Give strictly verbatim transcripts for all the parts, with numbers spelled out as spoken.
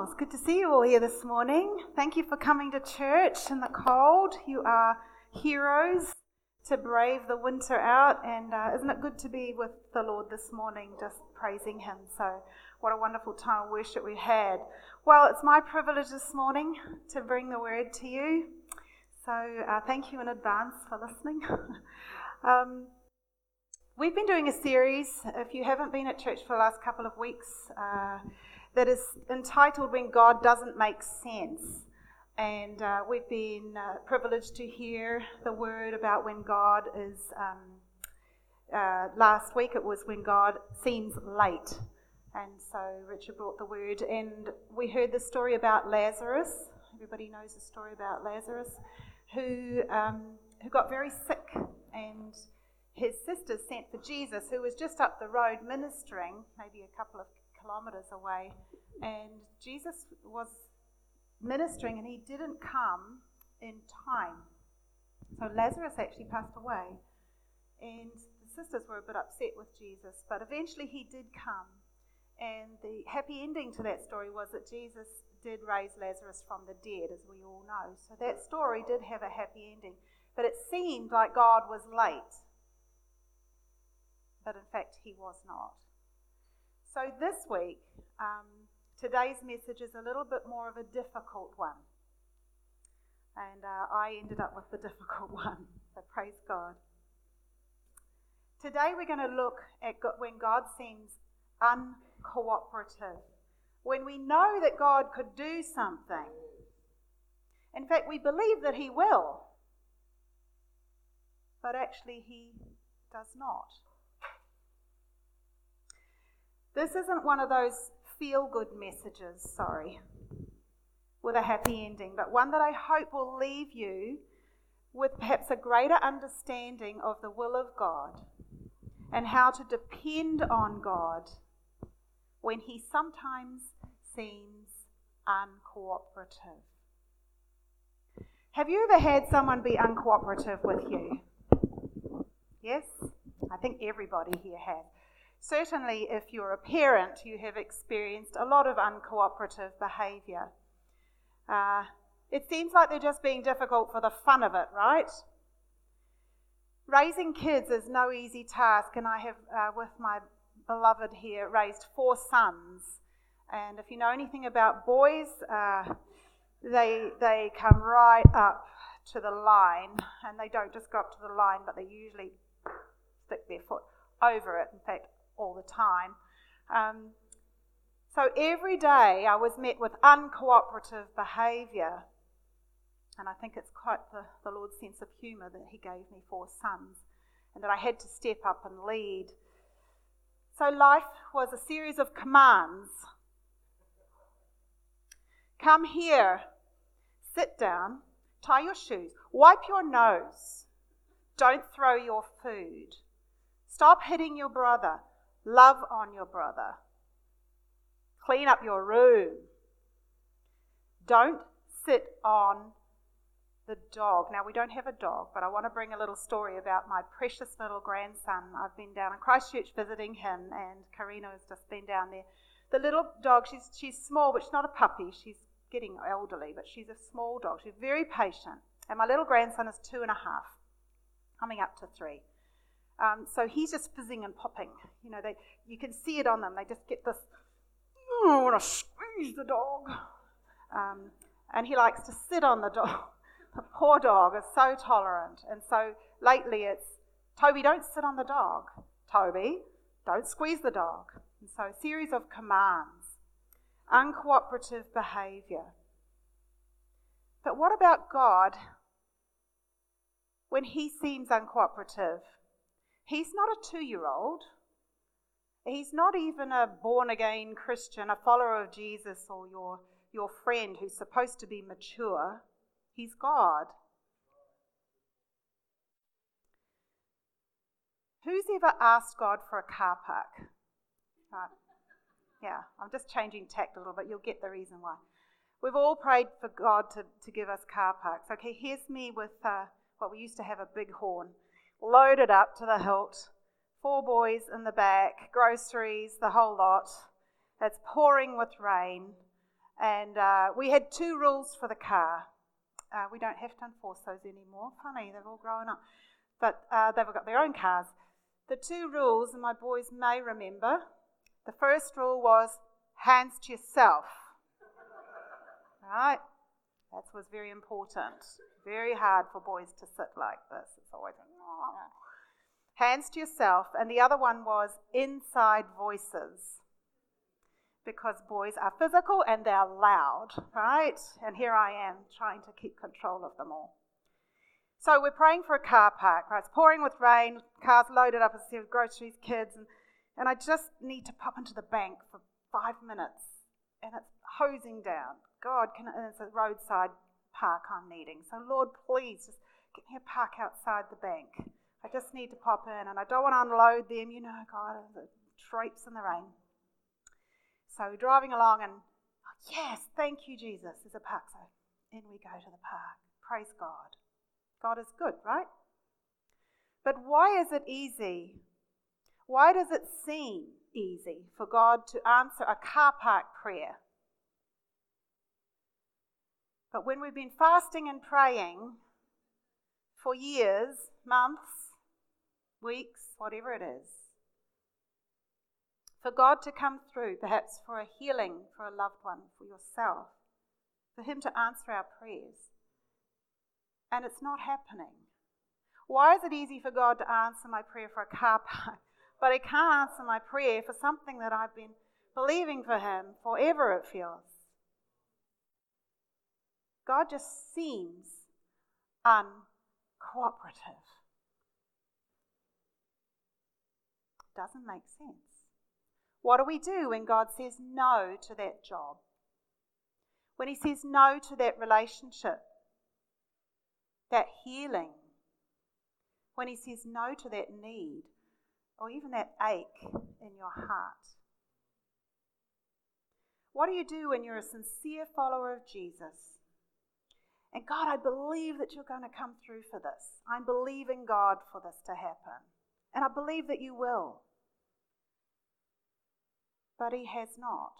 Well, it's good to see you all here this morning. Thank you for coming to church in the cold. You are heroes to brave the winter out, and uh, isn't it good to be with the Lord this morning, just praising Him? So what a wonderful time of worship we had. Well, it's my privilege this morning to bring the word to you. So uh, thank you in advance for listening. um, we've been doing a series, if you haven't been at church for the last couple of weeks, uh, that is entitled When God Doesn't Make Sense. And uh, we've been uh, privileged to hear the word about when God is, um, uh, last week it was when God seems late. And so Richard brought the word, and we heard the story about Lazarus. Everybody knows the story about Lazarus, who um, who got very sick, and his sisters sent for Jesus, who was just up the road ministering, maybe a couple of kilometres away, and Jesus was ministering and he didn't come in time. So Lazarus actually passed away, and the sisters were a bit upset with Jesus, but eventually he did come, and the happy ending to that story was that Jesus did raise Lazarus from the dead, as we all know. So that story did have a happy ending, but it seemed like God was late, but in fact he was not. So this week, um, today's message is a little bit more of a difficult one. And uh, I ended up with the difficult one, so praise God. Today we're going to look at God, when God seems uncooperative. When we know that God could do something. In fact, we believe that He will, but actually He does not. This isn't one of those feel-good messages, sorry, with a happy ending, but one that I hope will leave you with perhaps a greater understanding of the will of God and how to depend on God when He sometimes seems uncooperative. Have you ever had someone be uncooperative with you? Yes? I think everybody here has. Certainly, if you're a parent, you have experienced a lot of uncooperative behaviour. Uh, it seems like they're just being difficult for the fun of it, right? Raising kids is no easy task, and I have, uh, with my beloved here, raised four sons. And if you know anything about boys, uh, they they come right up to the line, and they don't just go up to the line, but they usually stick their foot over it. In fact, all the time. Um, so every day I was met with uncooperative behaviour, and I think it's quite the, the Lord's sense of humour that He gave me four sons and that I had to step up and lead. So life was a series of commands. Come here, sit down, tie your shoes, wipe your nose, don't throw your food, stop hitting your brother, love on your brother. Clean up your room. Don't sit on the dog. Now, we don't have a dog, but I want to bring a little story about my precious little grandson. I've been down in Christchurch visiting him, and Karina has just been down there. The little dog, she's she's small, but she's not a puppy. She's getting elderly, but she's a small dog. She's very patient. And my little grandson is two and a half, coming up to three. Um, so he's just fizzing and popping. You know, they you can see it on them. They just get this, oh, I want to squeeze the dog. Um, and he likes to sit on the dog. The poor dog is so tolerant. And so lately it's, Toby, don't sit on the dog. Toby, don't squeeze the dog. And so a series of commands. Uncooperative behaviour. But what about God when He seems uncooperative? He's not a two-year-old. He's not even a born-again Christian, a follower of Jesus, or your, your friend who's supposed to be mature. He's God. Who's ever asked God for a car park? Right. Yeah, I'm just changing tact a little bit. You'll get the reason why. We've all prayed for God to, to give us car parks. Okay, here's me with uh, what we used to have, a big horn. Loaded up to the hilt, four boys in the back, groceries, the whole lot. It's pouring with rain, And uh, we had two rules for the car. Uh, we don't have to enforce those anymore. Funny, they've all grown up. But uh, they've got their own cars. The two rules, and my boys may remember, the first rule was hands to yourself. Right? That was very important. Very hard for boys to sit like this. It's always hands to yourself. And the other one was inside voices. Because boys are physical and they're loud, right? And here I am trying to keep control of them all. So we're praying for a car park, right? It's pouring with rain, cars loaded up with groceries, kids, and, and I just need to pop into the bank for five minutes. And it's hosing down. God, can it, it's a roadside park I'm needing. So Lord, please just get me a park outside the bank. I just need to pop in, and I don't want to unload them. You know, God, the traipse in the rain. So we're driving along and, oh, yes, thank you, Jesus. There's a park. So in we go to the park. Praise God. God is good, right? But why is it easy? Why does it seem easy for God to answer a car park prayer? But when we've been fasting and praying for years, months, weeks, whatever it is, for God to come through, perhaps for a healing for a loved one, for yourself, for Him to answer our prayers, and it's not happening. Why is it easy for God to answer my prayer for a car park, but He can't answer my prayer for something that I've been believing for Him forever, it feels? God just seems uncooperative. Doesn't make sense. What do we do when God says no to that job? When He says no to that relationship, that healing? When He says no to that need, or even that ache in your heart? What do you do when you're a sincere follower of Jesus? And God, I believe that you're going to come through for this. I'm believing God for this to happen. And I believe that you will. But He has not.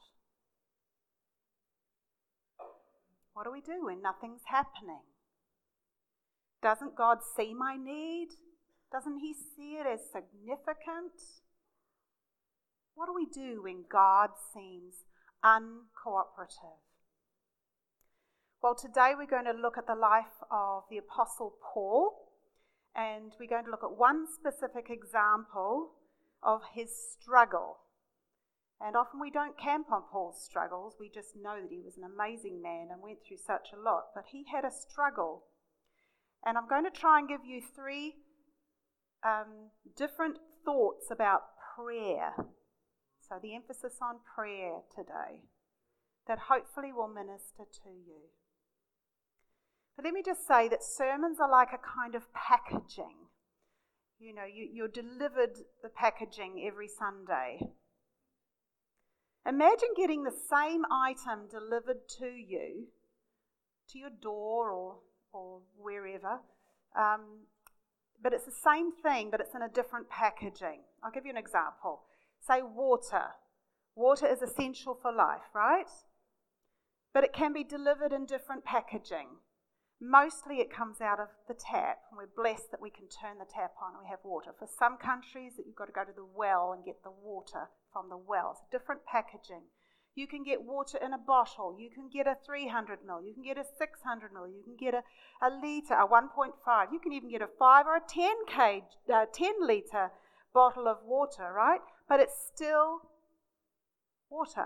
What do we do when nothing's happening? Doesn't God see my need? Doesn't He see it as significant? What do we do when God seems uncooperative? Well, today we're going to look at the life of the Apostle Paul, and we're going to look at one specific example of his struggle. And often we don't camp on Paul's struggles, we just know that he was an amazing man and went through such a lot, but he had a struggle. And I'm going to try and give you three um, different thoughts about prayer. So the emphasis on prayer today, that hopefully will minister to you. But let me just say that sermons are like a kind of packaging. You know, you, you're delivered the packaging every Sunday. Imagine getting the same item delivered to you, to your door or, or wherever, um, but it's the same thing, but it's in a different packaging. I'll give you an example. Say water. Water is essential for life, right? But it can be delivered in different packaging. Mostly it comes out of the tap, and we're blessed that we can turn the tap on and we have water. For some countries, that you've got to go to the well and get the water from the well. It's different packaging. You can get water in a bottle. You can get a three hundred milliliters. You can get a six hundred milliliters. You can get a, a litre, a one point five. You can even get a five or a ten kg, uh, ten litre bottle of water, right? But it's still water.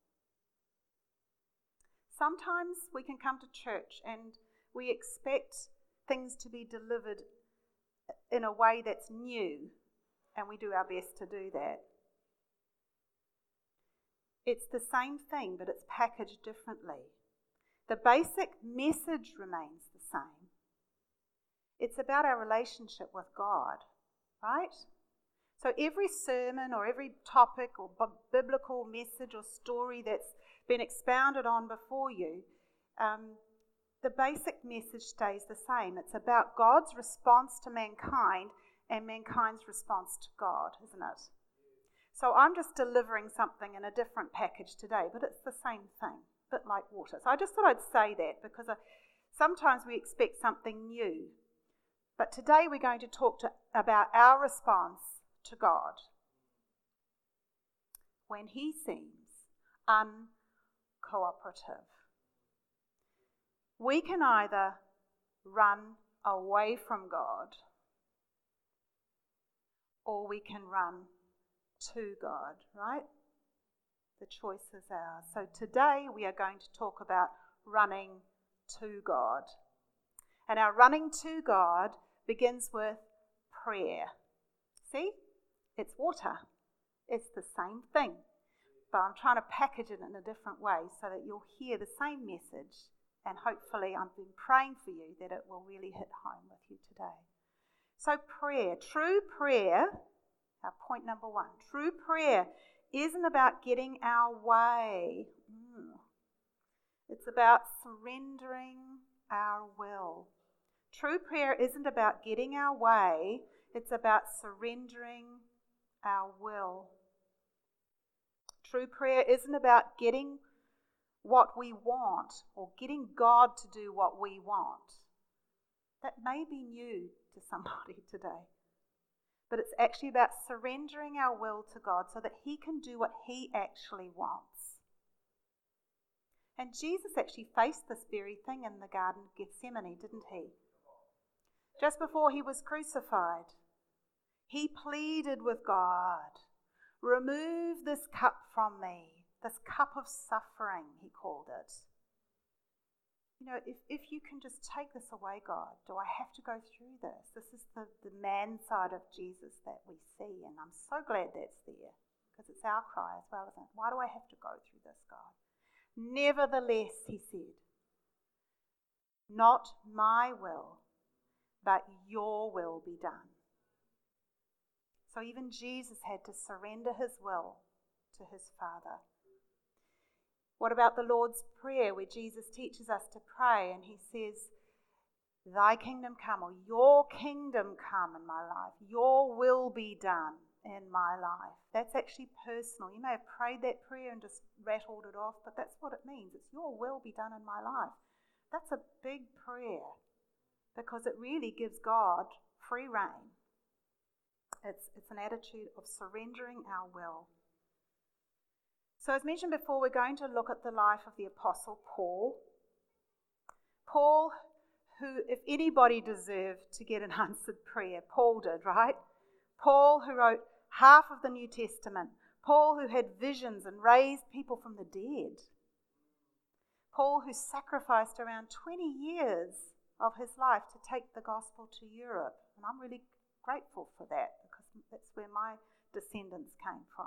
Sometimes we can come to church and we expect things to be delivered in a way that's new, and we do our best to do that. It's the same thing, but it's packaged differently. The basic message remains the same. It's about our relationship with God, right? So every sermon or every topic or b- biblical message or story that's been expounded on before you, um, the basic message stays the same. It's about God's response to mankind and mankind's response to God, isn't it? So I'm just delivering something in a different package today, but it's the same thing, bit like water. So I just thought I'd say that because I, sometimes we expect something new. But today we're going to talk to, about our response to God when he seems uncooperative. We can either run away from God or we can run to God, right? The choice is ours. So today we are going to talk about running to God. And our running to God begins with prayer. See? It's water. It's the same thing. But I'm trying to package it in a different way so that you'll hear the same message. And hopefully I've been praying for you that it will really hit home with you today. So prayer, true prayer, our point number one, true prayer isn't about getting our way. Mm. It's about surrendering our will. True prayer isn't about getting our way. It's about surrendering our will. True prayer isn't about getting what we want or getting God to do what we want. That may be new to somebody today. But it's actually about surrendering our will to God so that he can do what he actually wants. And Jesus actually faced this very thing in the Garden of Gethsemane, didn't he? Just before he was crucified, he pleaded with God, remove this cup from me, this cup of suffering, he called it. You know, if, if you can just take this away, God, do I have to go through this? This is the, the man side of Jesus that we see, and I'm so glad that's there, because it's our cry as well, isn't it? Why do I have to go through this, God? Nevertheless, he said, not my will, but your will be done. So even Jesus had to surrender his will to his Father. What about the Lord's Prayer, where Jesus teaches us to pray and he says, thy kingdom come, or your kingdom come in my life. Your will be done in my life. That's actually personal. You may have prayed that prayer and just rattled it off, but that's what it means. It's your will be done in my life. That's a big prayer because it really gives God free rein. It's, it's an attitude of surrendering our will. So as mentioned before, we're going to look at the life of the Apostle Paul. Paul, who, if anybody deserved to get an answered prayer, Paul did, right? Paul, who wrote half of the New Testament. Paul, who had visions and raised people from the dead. Paul, who sacrificed around twenty years of his life to take the gospel to Europe. And I'm really grateful for that because that's where my descendants came from.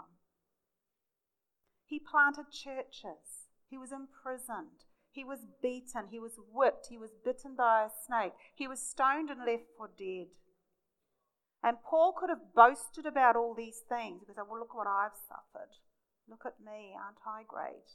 He planted churches. He was imprisoned. He was beaten. He was whipped. He was bitten by a snake. He was stoned and left for dead. And Paul could have boasted about all these things because, well, look what I've suffered. Look at me, aren't I great?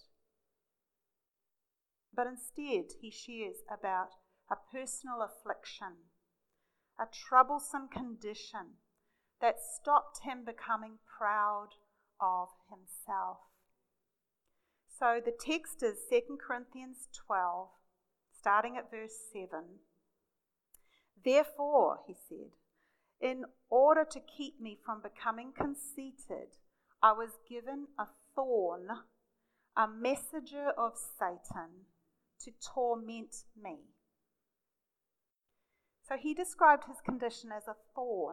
But instead, he shares about a personal affliction, a troublesome condition that stopped him becoming proud of himself. So the text is Second Corinthians twelve, starting at verse seven. Therefore, he said, in order to keep me from becoming conceited, I was given a thorn, a messenger of Satan, to torment me. So he described his condition as a thorn.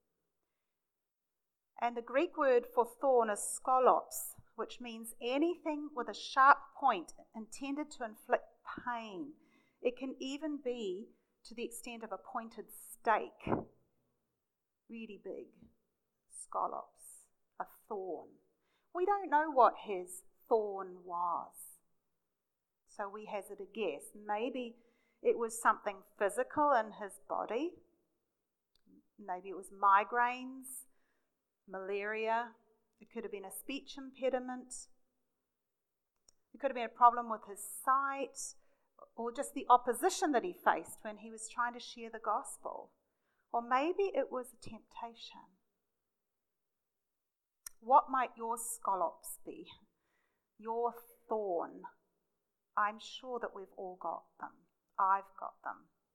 And the Greek word for thorn is skolops, which means anything with a sharp point intended to inflict pain. It can even be to the extent of a pointed stake. Really big. Skolops, a thorn. We don't know what his thorn was. So we hazard a guess. Maybe it was something physical in his body. Maybe it was migraines, malaria. It could have been a speech impediment. It could have been a problem with his sight, or just the opposition that he faced when he was trying to share the gospel. Or maybe it was a temptation. What might your skolops be? Your thorn? I'm sure that we've all got them. I've got them.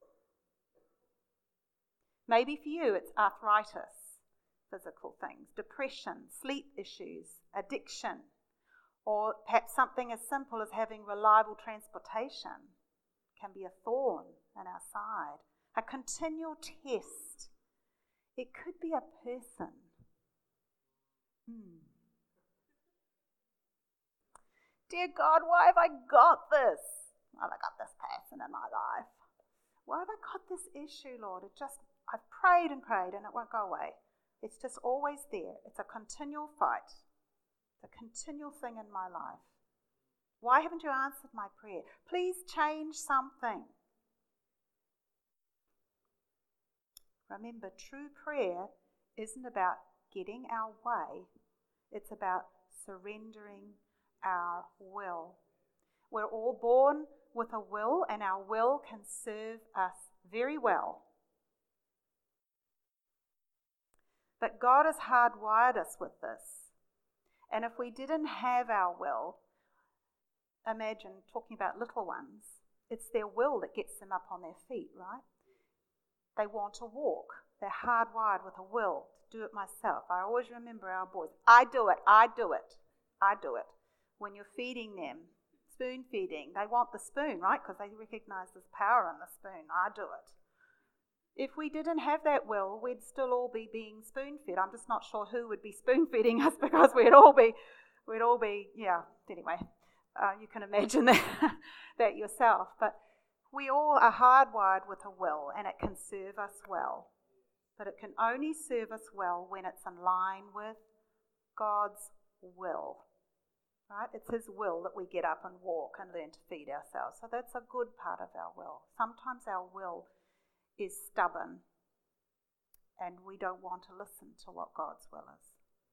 Maybe for you it's arthritis, physical things, depression, sleep issues, addiction, or perhaps something as simple as having reliable transportation can be a thorn in our side, a continual test. It could be a person. Hmm. Dear God, why have I got this? Why have I got this person in my life? Why have I got this issue, Lord? It just, I've prayed and prayed and it won't go away. It's just always there. It's a continual fight. It's a continual thing in my life. Why haven't you answered my prayer? Please change something. Remember, true prayer isn't about getting our way. It's about surrendering our will. We're all born with a will, and our will can serve us very well. But God has hardwired us with this. And if we didn't have our will, imagine talking about little ones, it's their will that gets them up on their feet, right? They want to walk. They're hardwired with a will to do it myself. I always remember our boys. I do it, I do it, I do it. When you're feeding them, spoon feeding, they want the spoon, right? Because they recognize there's power in the spoon. I do it. If we didn't have that will, we'd still all be being spoon-fed. I'm just not sure who would be spoon-feeding us because we'd all be, we'd all be, yeah, anyway, uh, you can imagine that, that yourself. But we all are hardwired with a will, and it can serve us well. But it can only serve us well when it's in line with God's will. Right? It's His will that we get up and walk and learn to feed ourselves. So that's a good part of our will. Sometimes our will is stubborn and we don't want to listen to what God's will is.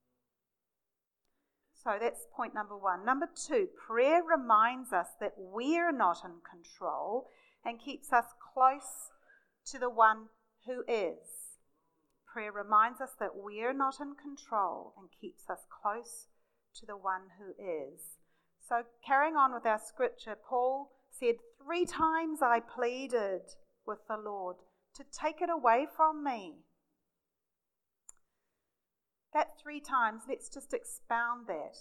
So that's point number one. Number two, prayer reminds us that we're not in control and keeps us close to the one who is. Prayer reminds us that we're not in control and keeps us close to the one who is. So carrying on with our scripture, Paul said, three times I pleaded with the Lord to take it away from me. That three times, let's just expound that.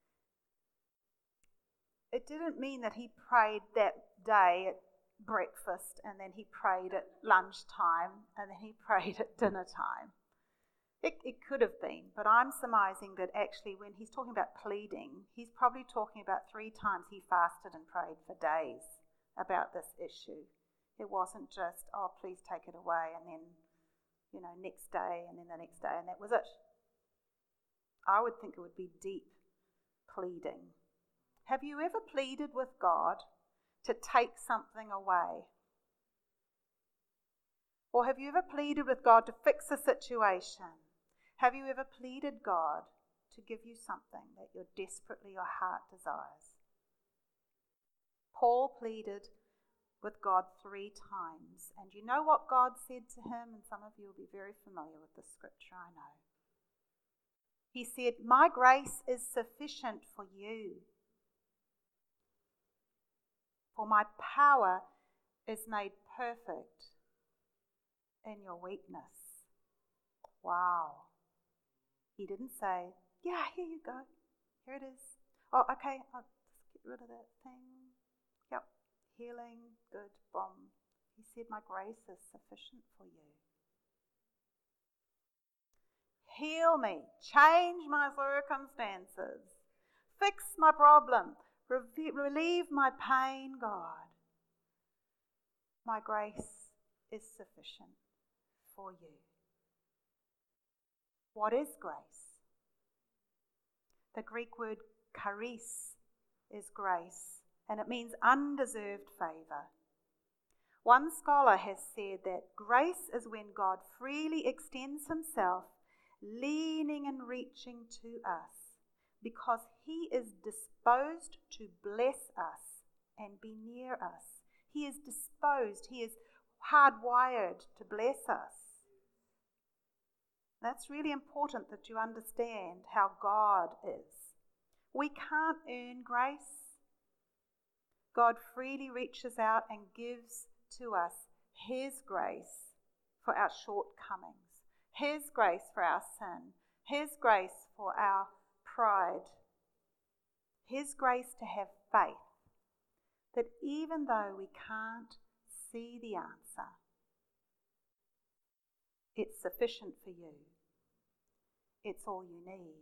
It didn't mean that he prayed that day at breakfast and then he prayed at lunchtime and then he prayed at dinner time. It, it could have been, but I'm surmising that actually when he's talking about pleading, he's probably talking about three times he fasted and prayed for days about this issue. It wasn't just, oh, please take it away, and then, you know, next day, and then the next day, and that was it. I would think it would be deep pleading. Have you ever pleaded with God to take something away? Or have you ever pleaded with God to fix a situation? Have you ever pleaded God to give you something that you're desperately, your heart desires? Paul pleaded with God three times. And you know what God said to him? And some of you will be very familiar with this scripture, I know. He said, my grace is sufficient for you, for my power is made perfect in your weakness. Wow. He didn't say, yeah, here you go. Here it is. Oh, okay, I'll just get rid of that thing. Yep, healing, good, boom. He said, my grace is sufficient for you. Heal me, change my circumstances, fix my problem, re- relieve my pain, God. My grace is sufficient for you. What is grace? The Greek word charis is grace, and it means undeserved favour. One scholar has said that grace is when God freely extends himself, leaning and reaching to us, because he is disposed to bless us and be near us. He is disposed, he is hardwired to bless us. That's really important that you understand how God is. We can't earn grace. God freely reaches out and gives to us His grace for our shortcomings, His grace for our sin, His grace for our pride, His grace to have faith, that even though we can't see the answer, it's sufficient for you. It's all you need.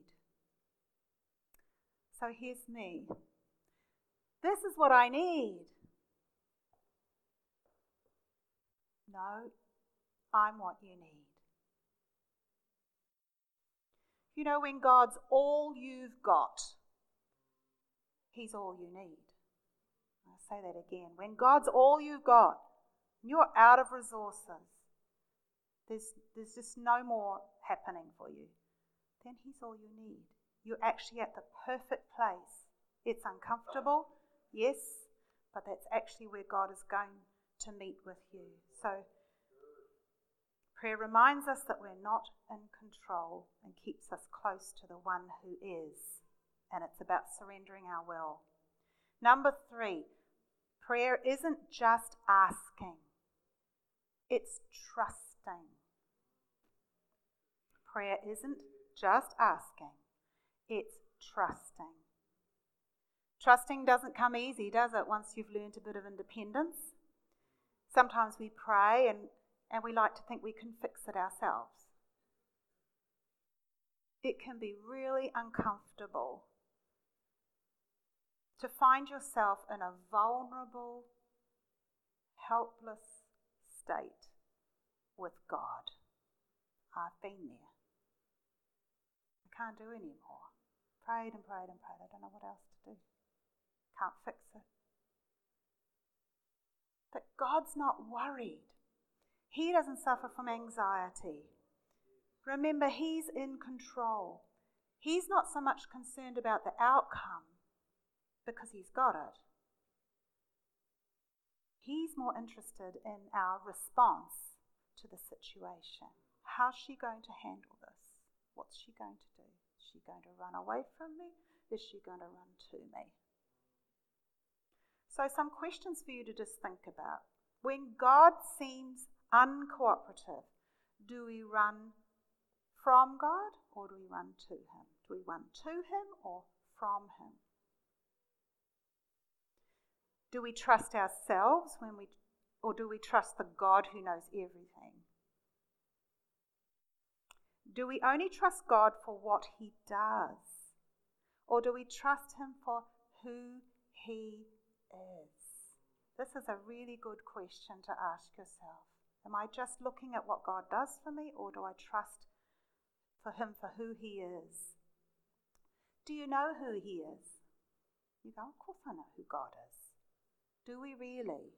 So here's me. This is what I need. No, I'm what you need. You know, when God's all you've got, He's all you need. I'll say that again. When God's all you've got, and you're out of resources, there's, there's just no more happening for you, then He's all you need. You're actually at the perfect place. It's uncomfortable, yes, but that's actually where God is going to meet with you. So prayer reminds us that we're not in control and keeps us close to the one who is. And it's about surrendering our will. Number three, prayer isn't just asking. It's trusting. Prayer isn't just asking. It's trusting. Trusting doesn't come easy, does it, once you've learned a bit of independence? Sometimes we pray and, and we like to think we can fix it ourselves. It can be really uncomfortable to find yourself in a vulnerable, helpless state with God. I've been there. I can't do any more. Prayed and prayed and prayed. I don't know what else to do. Can't fix it. But God's not worried. He doesn't suffer from anxiety. Remember, He's in control. He's not so much concerned about the outcome because He's got it. He's more interested in our response to the situation. How's she going to handle this? What's she going to do? Is she going to run away from me? Is she going to run to me? So some questions for you to just think about. When God seems uncooperative, do we run from God or do we run to Him? Do we run to Him or from Him? Do we trust ourselves when we, or do we trust the God who knows everything? Do we only trust God for what He does? Or do we trust Him for who He is? This is a really good question to ask yourself. Am I just looking at what God does for me, or do I trust for Him for who He is? Do you know who He is? You go, of course I know who God is. Do we really?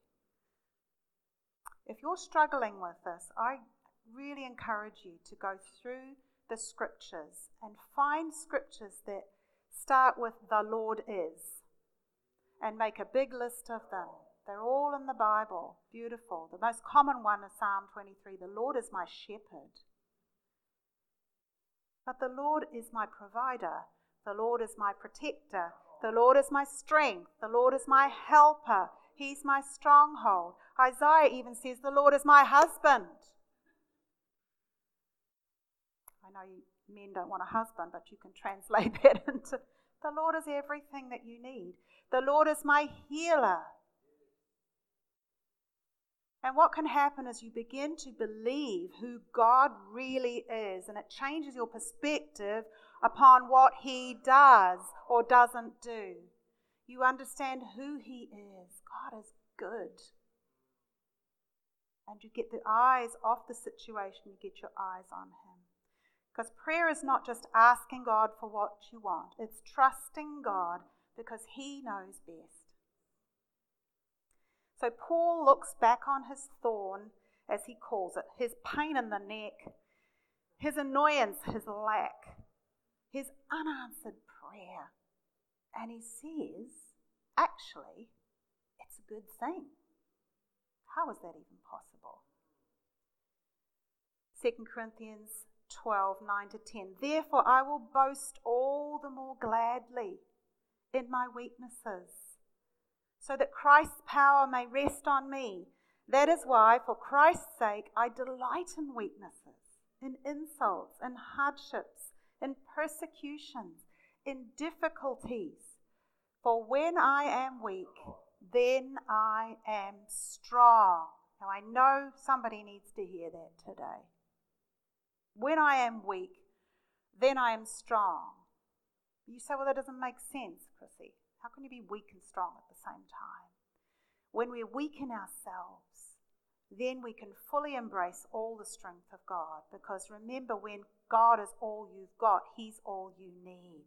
If you're struggling with this, I really encourage you to go through the scriptures and find scriptures that start with the Lord is and make a big list of them. They're all in the Bible. Beautiful. The most common one is Psalm twenty-three. The Lord is my shepherd. But the Lord is my provider. The Lord is my protector. The Lord is my strength. The Lord is my helper. He's my stronghold. Isaiah even says, the Lord is my husband. I know you men don't want a husband, but you can translate that into, the Lord is everything that you need. The Lord is my healer. And what can happen is you begin to believe who God really is, and it changes your perspective upon what He does or doesn't do. You understand who He is. God is good. And you get the eyes off the situation, you get your eyes on Him. Because prayer is not just asking God for what you want. It's trusting God because He knows best. So Paul looks back on his thorn, as he calls it, his pain in the neck, his annoyance, his lack, his unanswered prayer. And he says, actually, it's a good thing. How is that even possible? Second Corinthians twelve, nine to ten. Therefore I will boast all the more gladly in my weaknesses, so that Christ's power may rest on me. That is why, for Christ's sake, I delight in weaknesses, in insults, in hardships, in persecutions, in difficulties. For when I am weak, then I am strong. Now I know somebody needs to hear that today. When I am weak, then I am strong. You say, well, that doesn't make sense, Chrissy. How can you be weak and strong at the same time? When we're weak in ourselves, then we can fully embrace all the strength of God. Because remember, when God is all you've got, He's all you need.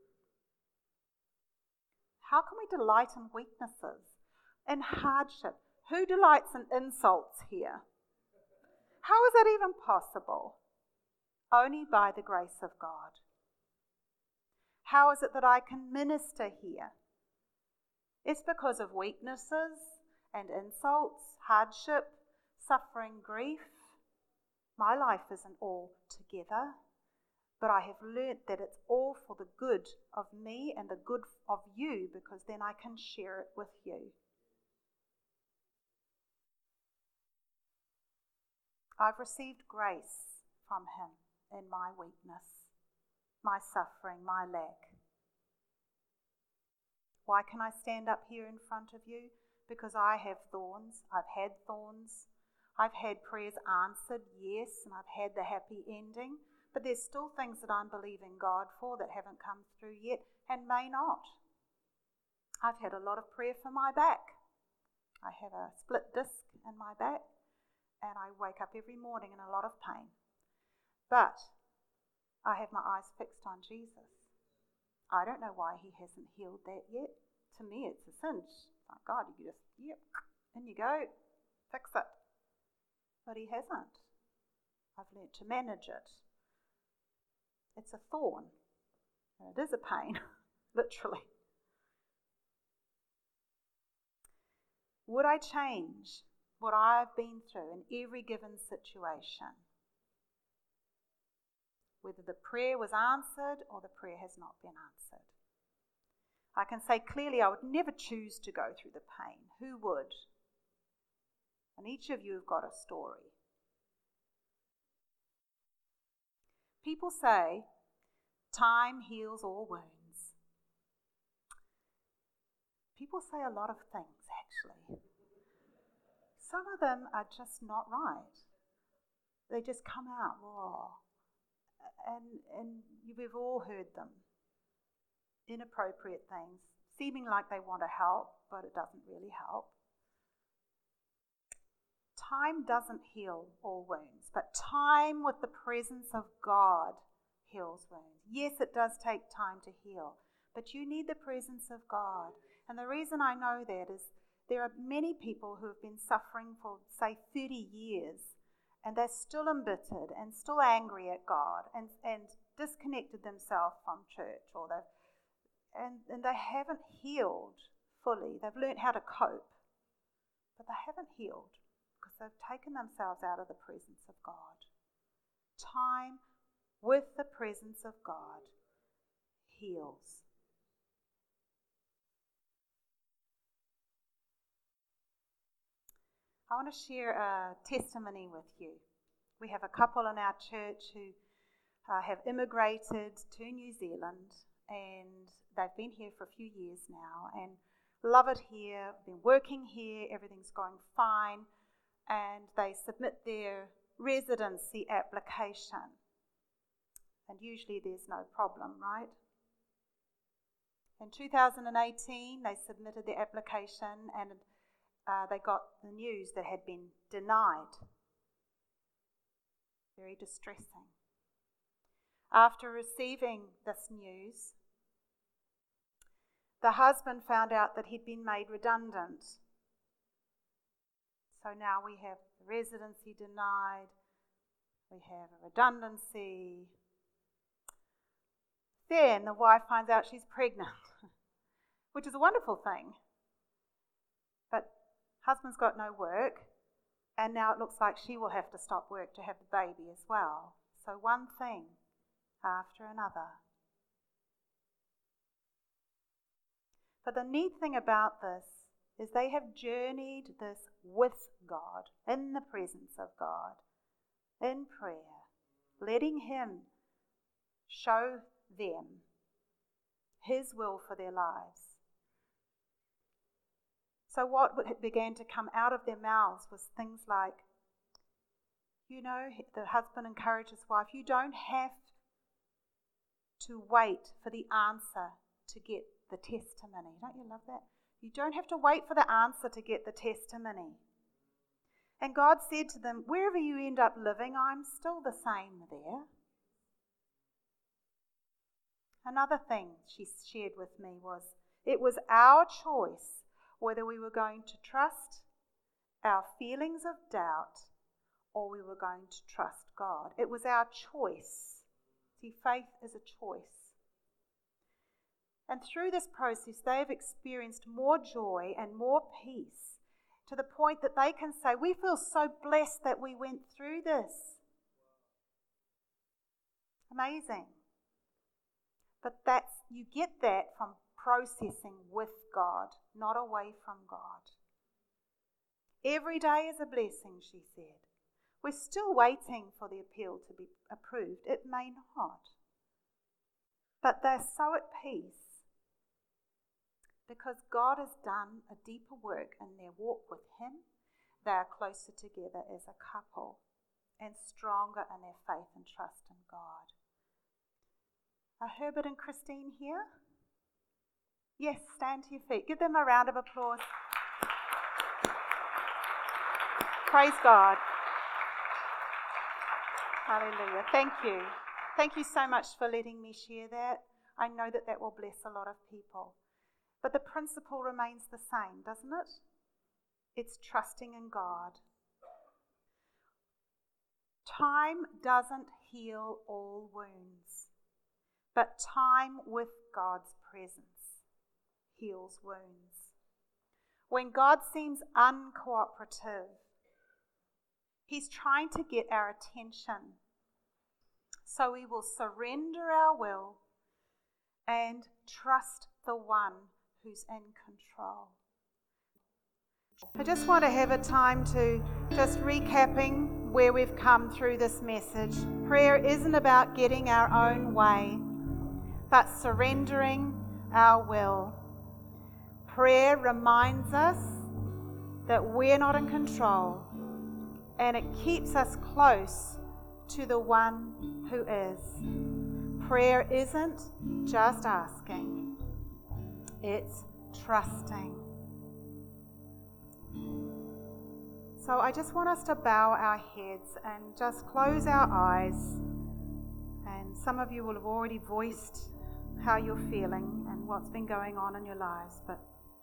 How can we delight in weaknesses, in hardship? Who delights in insults here? How is that even possible? Only by the grace of God. How is it that I can minister here? It's because of weaknesses and insults, hardship, suffering, grief. My life isn't all together, but I have learnt that it's all for the good of me and the good of you, because then I can share it with you. I've received grace from Him in my weakness, my suffering, my lack. Why can I stand up here in front of you? Because I have thorns. I've had thorns. I've had prayers answered, yes, and I've had the happy ending. But there's still things that I'm believing God for that haven't come through yet and may not. I've had a lot of prayer for my back. I have a split disc in my back, and I wake up every morning in a lot of pain. But I have my eyes fixed on Jesus. I don't know why He hasn't healed that yet. To me, it's a cinch. Like, God, you just, yep, in you go, fix it. But He hasn't. I've learnt to manage it. It's a thorn. And it is a pain, literally. Would I change what I've been through in every given situation? Whether the prayer was answered or the prayer has not been answered. I can say clearly I would never choose to go through the pain. Who would? And each of you have got a story. People say time heals all wounds. People say a lot of things, actually. Some of them are just not right. They just come out raw. And, and we've all heard them. Inappropriate things, seeming like they want to help, but it doesn't really help. Time doesn't heal all wounds, but time with the presence of God heals wounds. Yes, it does take time to heal, but you need the presence of God. And the reason I know that is there are many people who have been suffering for, say, thirty years, and they're still embittered and still angry at God and, and disconnected themselves from church, or they've And, and they haven't healed fully. They've learned how to cope, but they haven't healed because they've taken themselves out of the presence of God. Time with the presence of God heals. I want to share a testimony with you. We have a couple in our church who uh, have immigrated to New Zealand, and they've been here for a few years now and love it here, been working here, everything's going fine, and they submit their residency application. And usually there's no problem, right? In two thousand eighteen, they submitted their application and uh, they got the news that had been denied. Very distressing. After receiving this news, the husband found out that he'd been made redundant. So now we have residency denied, we have a redundancy. Then the wife finds out she's pregnant, which is a wonderful thing. But husband's got no work, and now it looks like she will have to stop work to have the baby as well. So one thing after another. But the neat thing about this is they have journeyed this with God, in the presence of God, in prayer, letting Him show them His will for their lives. So what began to come out of their mouths was things like, you know, the husband encouraged his wife, you don't have to wait for the answer to get the testimony. Don't you love that? You don't have to wait for the answer to get the testimony. And God said to them, wherever you end up living, I'm still the same there. Another thing she shared with me was, it was our choice whether we were going to trust our feelings of doubt or we were going to trust God. It was our choice. See, faith is a choice. And through this process, they have experienced more joy and more peace to the point that they can say, we feel so blessed that we went through this. Amazing. But that's, you get that from processing with God, not away from God. Every day is a blessing, she said. We're still waiting for the appeal to be approved. It may not. But they're so at peace because God has done a deeper work in their walk with Him. They are closer together as a couple and stronger in their faith and trust in God. Are Herbert and Christine here? Yes, stand to your feet. Give them a round of applause. Praise God. Hallelujah. Thank you. Thank you so much for letting me share that. I know that that will bless a lot of people. But the principle remains the same, doesn't it? It's trusting in God. Time doesn't heal all wounds, but time with God's presence heals wounds. When God seems uncooperative, He's trying to get our attention. So we will surrender our will and trust the one who's in control. I just want to have a time to just recapping where we've come through this message. Prayer isn't about getting our own way, but surrendering our will. Prayer reminds us that we're not in control, and it keeps us close to the one who is. Prayer isn't just asking, it's trusting. So I just want us to bow our heads and just close our eyes. And some of you will have already voiced how you're feeling and what's been going on in your lives. But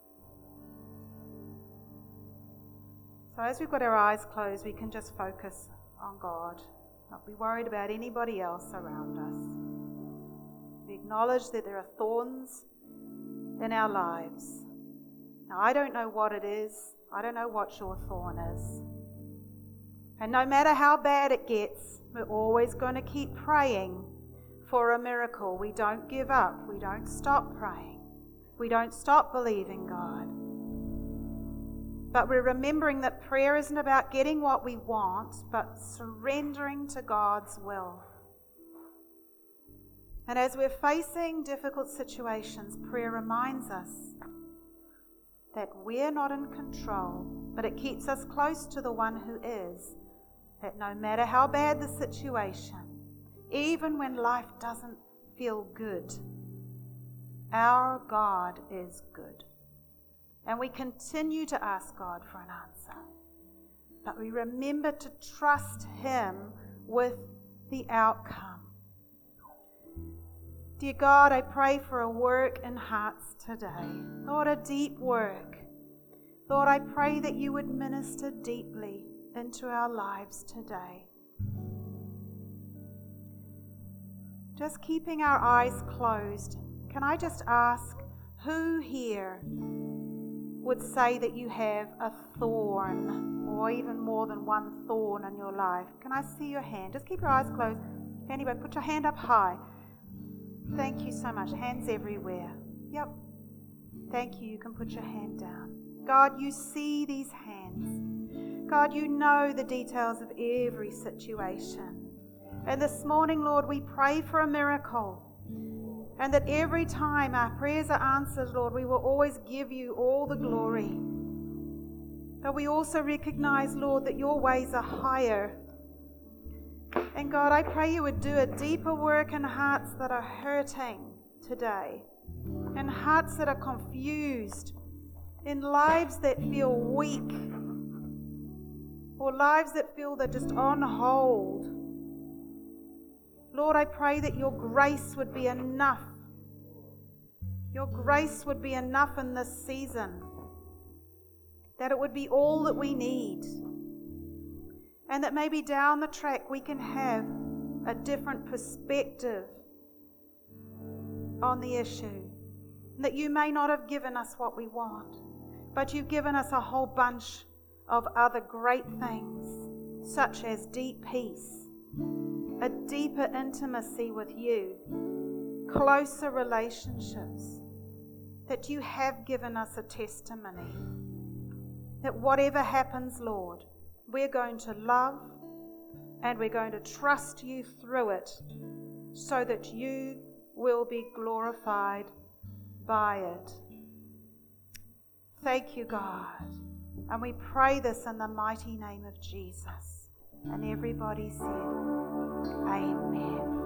so as we've got our eyes closed, we can just focus on God, not be worried about anybody else around us. We acknowledge that there are thorns in our lives. Now, I don't know what it is. I don't know what your thorn is. And no matter how bad it gets, we're always going to keep praying for a miracle. We don't give up. We don't stop praying. We don't stop believing God. But we're remembering that prayer isn't about getting what we want, but surrendering to God's will. And as we're facing difficult situations, prayer reminds us that we're not in control, but it keeps us close to the one who is. That no matter how bad the situation, even when life doesn't feel good, our God is good. And we continue to ask God for an answer. But we remember to trust Him with the outcome. Dear God, I pray for a work in hearts today. Lord, a deep work. Lord, I pray that you would minister deeply into our lives today. Just keeping our eyes closed, can I just ask who here would say that you have a thorn or even more than one thorn in your life? Can I see your hand? Just keep your eyes closed. Anyway, put your hand up high. Thank you so much. Hands everywhere. Yep. Thank you. You can put your hand down. God, you see these hands. God, you know the details of every situation. And this morning, Lord, we pray for a miracle. And that every time our prayers are answered, Lord, we will always give you all the glory. But we also recognize, Lord, that your ways are higher. And God, I pray you would do a deeper work in hearts that are hurting today, in hearts that are confused, in lives that feel weak, or lives that feel they're just on hold. Lord, I pray that your grace would be enough. Your grace would be enough in this season. That it would be all that we need. And that maybe down the track we can have a different perspective on the issue. That you may not have given us what we want, but you've given us a whole bunch of other great things, such as deep peace, a deeper intimacy with you, closer relationships, that you have given us a testimony, that whatever happens, Lord, we're going to love and we're going to trust you through it so that you will be glorified by it. Thank you, God. And we pray this in the mighty name of Jesus. And everybody said, Amen.